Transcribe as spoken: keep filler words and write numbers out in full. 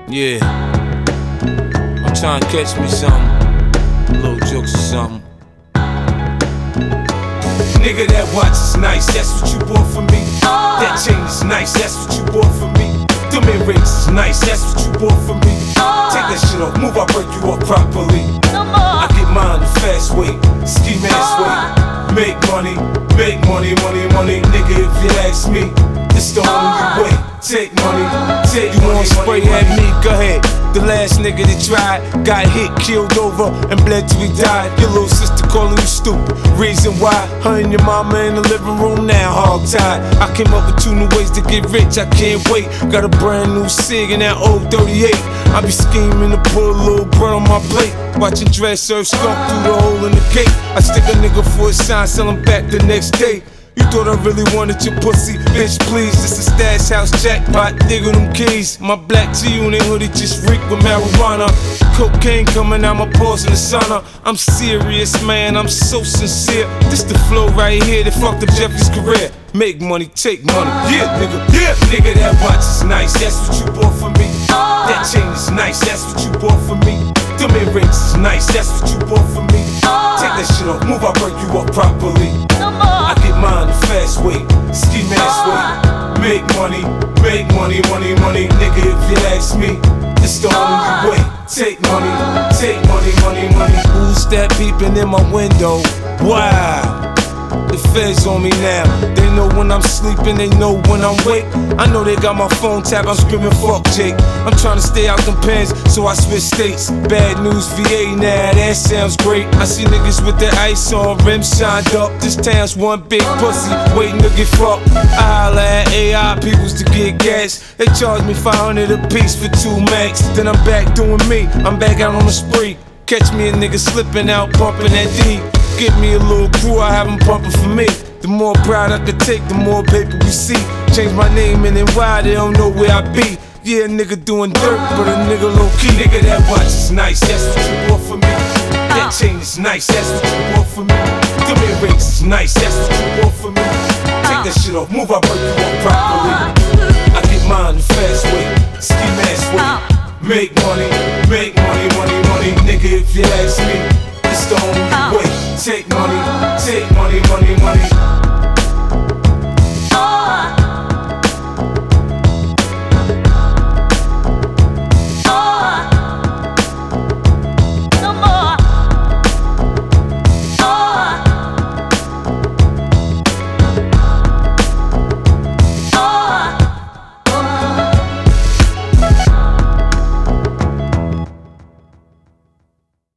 Yeah, I'm trying to catch me something, little jokes or something. Nigga, that watch is nice, that's what you bought for me. That chain is nice, that's what you bought for me. Them earrings is nice, that's what you bought for me. Take that shit off, move, I break you up properly. I get mine the fast way, ski mask way. Make money, make money, money, money. Nigga, if you ask me, it's the only way. Take money, take You money, wanna spray money, at money. me? Go ahead. The last nigga that tried got hit, killed over, and bled till he died. Your little sister calling you stupid. Reason why? Her and your mama in the living room now, hog tied. I came up with two new ways to get rich. I can't wait. Got a brand new cig in that old thirty-eight. I be scheming to put a little bread on my plate. Watching dress serve skunk through the hole in the gate. I stick a nigga for a sign, sell him back the next day. You thought I really wanted your pussy? Bitch, please, this a stash house jackpot, digger them keys. My black G-Unit hoodie just reek with marijuana. Cocaine coming out my pores in the sauna. I'm serious, man, I'm so sincere. This the flow right here that fucked up Jeffrey's career. Make money, take money, yeah, nigga, yeah. Nigga, that watch is nice, that's what you bought for me. That chain is nice, that's what you bought for me. Them earrings is nice, that's what you bought for me. Take that shit off, move, I break you up properly. I get mine the fast way, ski mask way. Make money, make money, money, money. Nigga, if you ask me, it's the only way. Take money, take money, money, money. Who's that peeping in my window? Wow. The feds on me now. They know when I'm sleeping, they know when I'm awake. I know they got my phone tapped, I'm screaming fuck Jake. I'm trying to stay out them pens, so I switch states. Bad news V A now, that sounds great. I see niggas with their ice on, rims shined up. This town's one big pussy, waiting to get fucked. I holla at A I peoples to get gas. They charge me five hundred a piece for two max. Then I'm back doing me, I'm back out on the spree. Catch me a nigga slipping out, pumping that D. Give me a little crew, I have them pumping for me. The more pride I could take, the more paper we see. Change my name and then why they don't know where I be. Yeah, a nigga doing dirt, but a nigga low key. Nigga, that watch is nice, that's what you bought for me. That chain is nice, that's what you bought for me. Them earrings is nice, that's what you bought for me. Take that shit off, move, I break you up properly. I get mine the fast way, ski mask way. Make money.